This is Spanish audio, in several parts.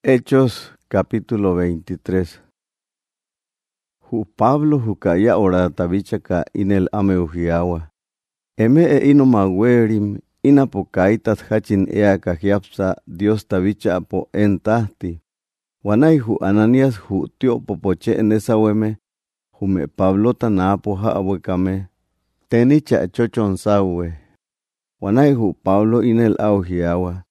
Hechos capítulo 23. Pablo hukaya ora tabichaka inel ameuhiawa. Eme inomawerim inapokaitat hachin eaka hiapsa Dios tabicha apo entahti. Wanai Ananias tio popoche nesaweme hume Pablo tanapo haawekame. Tenicha chochon sawe. Wanai Pablo inel auhiawa.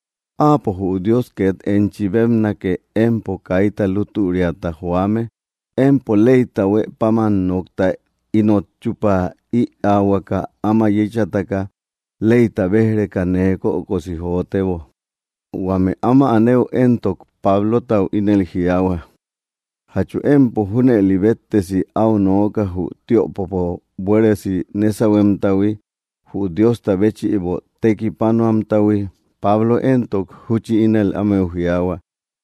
Apo Dios ket enchibemna ke empo kaita luturiata huame, empo leita we paman nokta inotchupa I awaka ama yechataka leita behreka neko okosihotebo. Wame ama aneu entok Pablo tau inelgiawa. Hachu empo hune libetesi au noka tio popo bueresi nesawemtawi, Dios tabechi ibo teki panuamtawi. Pablo entok huchi inel ameuhiawa.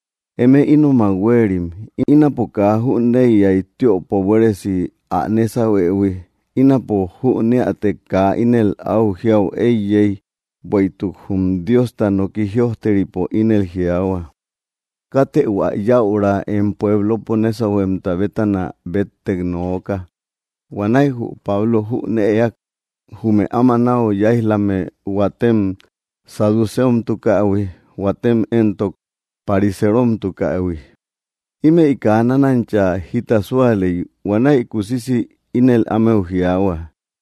Eme inomawerim, inapoka hu'neyai tio poweresi a nesawewi, inapo hu'neateka inel auhiau eyei, boituk Dios tanoquihiohteripo inel hiawa. Kate yaura en pueblo ponesawemta betana bettecnoca. Wanai Pablo hu'neyak, hume amanao yaislame watem saduceum tukawi, watem entok pariserom tukawi. Ime ikananancha hitasualei wanai kusisi inel ameuhiawa.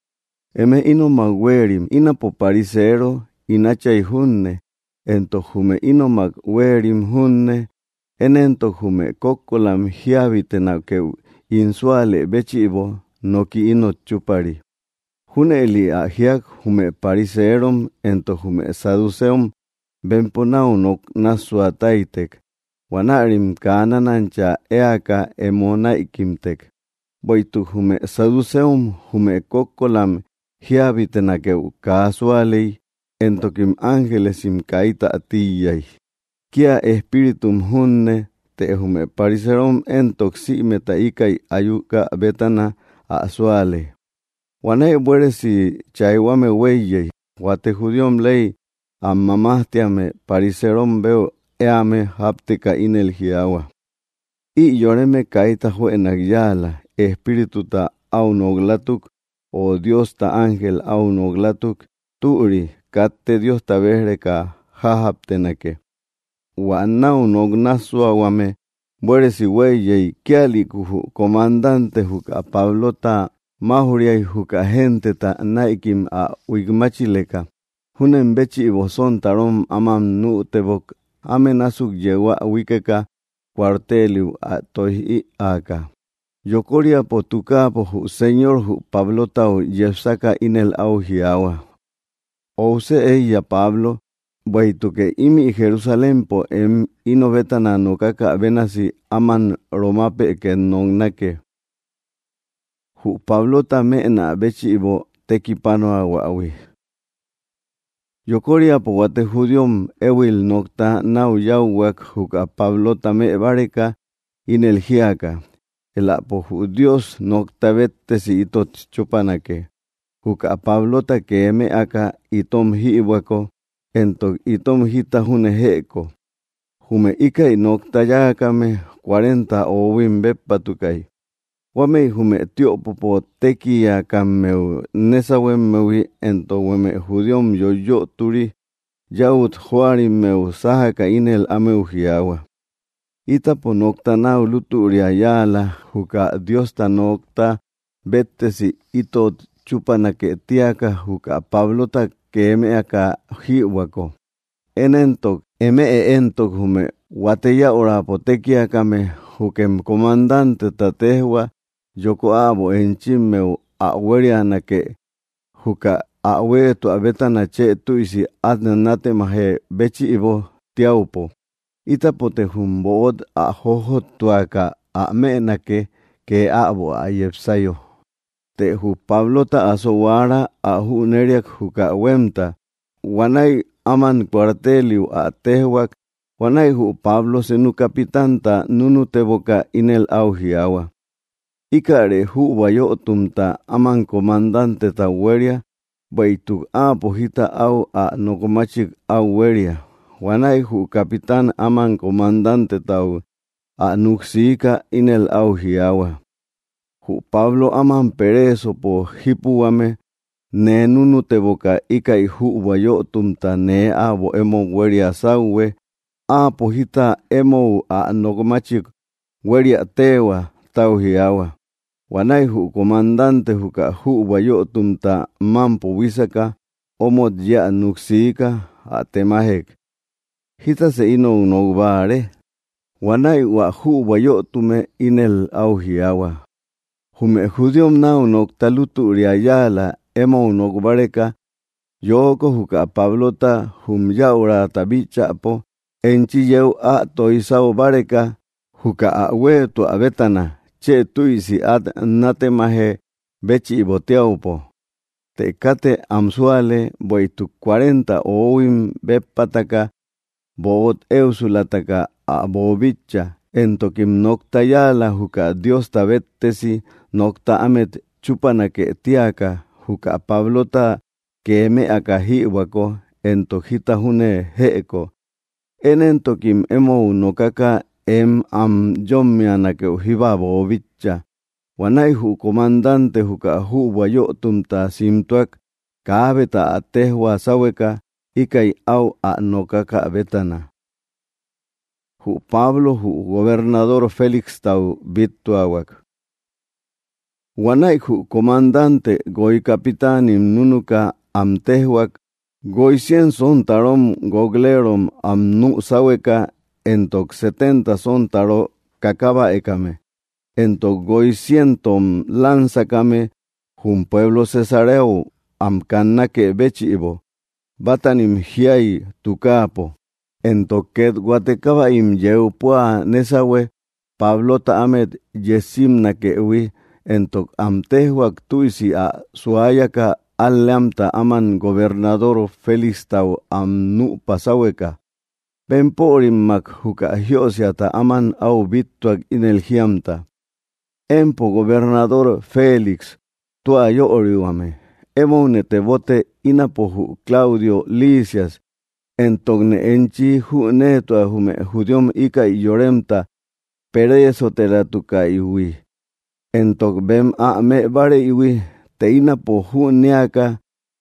Eme inomawerim inapo parisero inachai hunne, entok hume inomawerim hunne, enentok hume kokolam hiabitenakeu insuale bechibo noki inotchupari. Huneli ahiak hume pariserom ento hume saduceum bemponau nok nasuataitek. Wanarim kananancha eaka emonaikim-tek. Boitu hume saduceum hume kokolam hiabitenakeu casualei entokim angelesim kaita atiyai. Kia espiritum hunne te hume pariserom entok simeta ikai ayuka betana asuale. Wanai bueresi chaiwame weyei, wate judiom lei, amamahtiame pariserom veo eame hapteka inel hiawa. I yoreme kaita huenagyala, espíritu ta aunoglatuk, o Dios ta ángel aunoglatuk, tuuri, katte Dios ta behreka hahaptenake. Wanau nognasuawame, bueresi weyei, kialikuhu comandante huka Pablo ta mahuriai huka gente ta naikim a wigmachileka. Hunen bechi iboson tarom amam nu'tebok amenasuk yewa wikeka cuarteliu a tohi aka. Yokoria potuka po señor Pablo tau yefsaka inel auhiawa. Ouse ella Pablo, baituke imi Jerusalén po inobetana nokaka benasi aman romape ken nonnake. Pablo tamena bechi ibo tekipano awawi. Yokoria po wate judiom ewil nokta nau yauwak huka Pablo tame bareka inel hiaka. Ela po Dios nokta bettesi itot chupanake. Huka Pablo ta keme aka itom hiiwako entok itom hita huneheko. Hume ikai nokta yakame 40 owim beppatukai. Wame hume tio popo tekia kameu nesawemmewi ento weme judiom yoyo turi yaut huari meu sahaka inel ameuhiawa. Itapo nokta nau luturia yala huka Dios ta nokta bettesi itot chupanake tiaka huka Pablo ta keme aka hiwako. Enentok entok hume wateya ora potekia kame hukem comandante ta tehwa yoko abo enchimmeu awerianake huka awetu abetana che tuisi adnanate mahe bechi ibo tiaupo. Itapote humbod hoho tuaka menake ke abo ayepsayo. Te Pablo ta asowara huneriak huka wemta. Wanai aman cuarteliu tehwak. Wanai Pablo senu kapitanta nunu teboka inel auhiawa. Ikare wayotumta aman comandante ta weria, baituk pojita au nokomachik au weria. wanay hu capitán aman comandante tau nuksika inel auhiawa. Hu Pablo aman pereso po hipuame ne nunu teboka ika hu wayotumta ne abo emo weria sawe po hita emo nogmachik weria tewa tauhiawa. Wanay hu comandante huka hu wayotumta mampo wisaka omot ya nuksika temahek. Hita se ino nogbare. Wanay wa hu wayotume inel auhiawa. Hume judiom nau noktalutu riayala emo nogbareka. Yoko huka Pablota yaura tabichapo enchiyeu toisao bareka huka wetu abetana. Che tuisi natemaje bechi boteaupo. Tecate amsuale boitu 40 oim bepataka boot eusulataka bobicha entokim noktayala huka Dios tabettesi nokta amet chupanake tiaka huka Pablota keme akahiwako entojita hune heeko enentokim emo nokaka yommianake uhiba bobicha. Wanay hu comandante huka hu wayotumta simtuak kaabeta atehwa saweka ikai au nokaka betana. Hu Pablo hu gobernador Félix tau bittuawak. Wanay hu comandante goy capitanim nunuka amtehwak goy 100 son tarom goglerom nu saweka entok 70 son taro kakaba ekame. Entok goy 100 lanzakame jun pueblo cesareo amkanake bechibo. Batanim hiai tukapo. Entok ket guatekaba yeupua nesawe Pablota amet yesimnake uwi. Entok amtehuak tuisi suayaka allamta aman gobernador Félix tau nu pasaweka. Pemporimmak huka hiosiata aman au bittuak inel hiamta. Empo gobernador Félix, tua yo oriuame. Emone te bote inapohu Claudio Lisias. Entogne enchi hu netua hume judiom ika yoremta. Pereso teratuka iwi. Entok bem me bare iwi. Te inapohu neaka.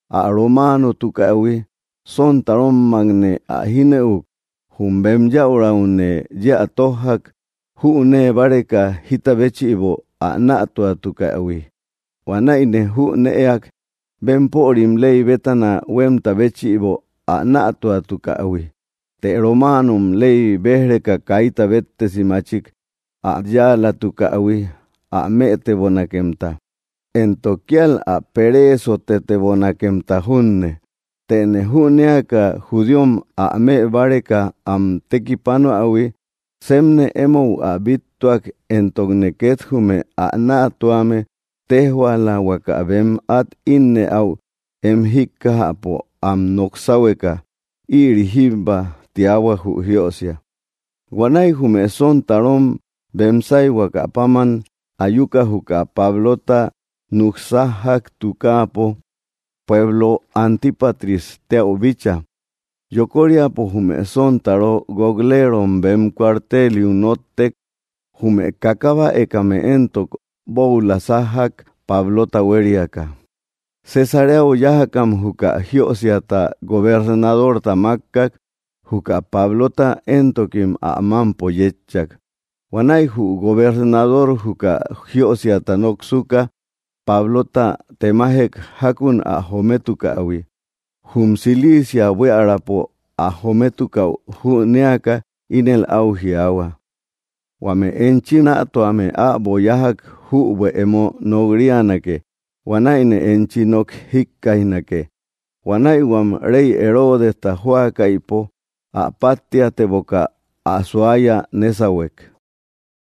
Romano tuka iwi. Son tarom magne hineuk. Humbem ya uraune ya tohak ne bareka hita bechibo naatua tukawi. Wanaine neak bemporim lei betana wemta bechibo naatua tukawi. Te romanum lei behreka kaita bettesimachik yala tukawi mete bonakemta. Entokial pereso tete bonakemta hunne. Tene huneaka judiom me bareka tekipano awi semne emo bittuak entogneket hume naatuame tehwala wakabem inne au hikka apo noksaweka irihimba tiawa hiosia. Wanay hume son tarom bemsai wakapaman ayuka huka Pablota nuksahak tukapo pueblo Antipatris teobicha. Yokoria po hume son taro gogleron bem cuartelium notek hume kakaba ekame entok boula sahak Pablota weriaka. Cesareo yahakam huka hiosiata gobernador tamakkak huka Pablota entokim amampo yechak. Wanay hu gobernador huka hiosiata noksuka Pablota temahek hakun hometuka awi. Silicia wearapo hometuka neaka inel auhiawa. Wame enchina atoame boyahak we emo nogrianake. Wanaine enchinok hikkainake. Wanay wam rey Herodes tahuaka ipo patia teboka suaya nesawek.